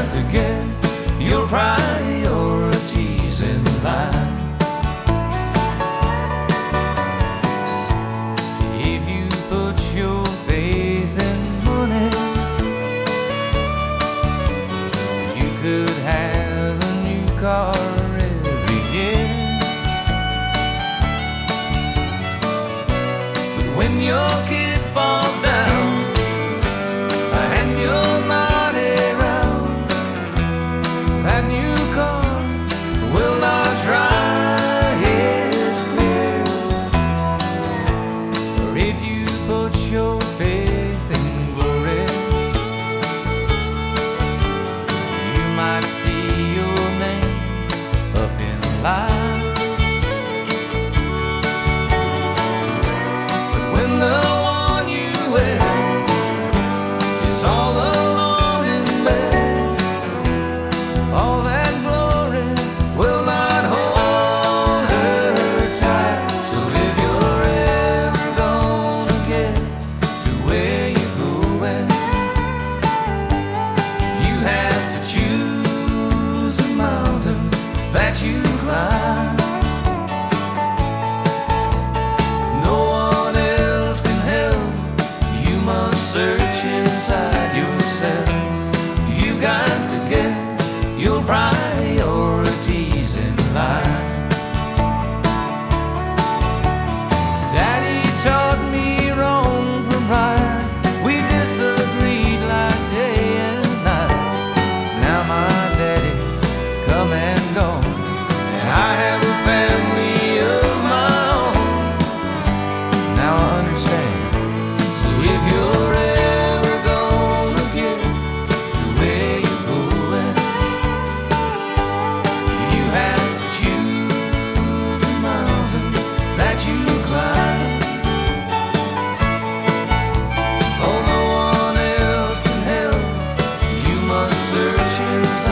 got to get your priorities in line. If you put your faith in money, you could have a new car every year. But when your kid falls down and you're not around, that new car will not dry his tears. Or if you put your faith in glory, you might see your name up in lights. But when the one you with is all alone in bed, all that glory will not hold her tight. So if you're ever gonna get to where you're going, you have to choose a mountain that you climb. No one else can help, you must search inside yourself. You got to get your priorities in line. Daddy taught me wrong from right. We disagreed like day and night. Now my daddy's come and gone, and I have a family of my own. Now I understand. So if you're ever gonna get to where you're going, you have to choose a mountain that you climb. Oh, no one else can help, you must search inside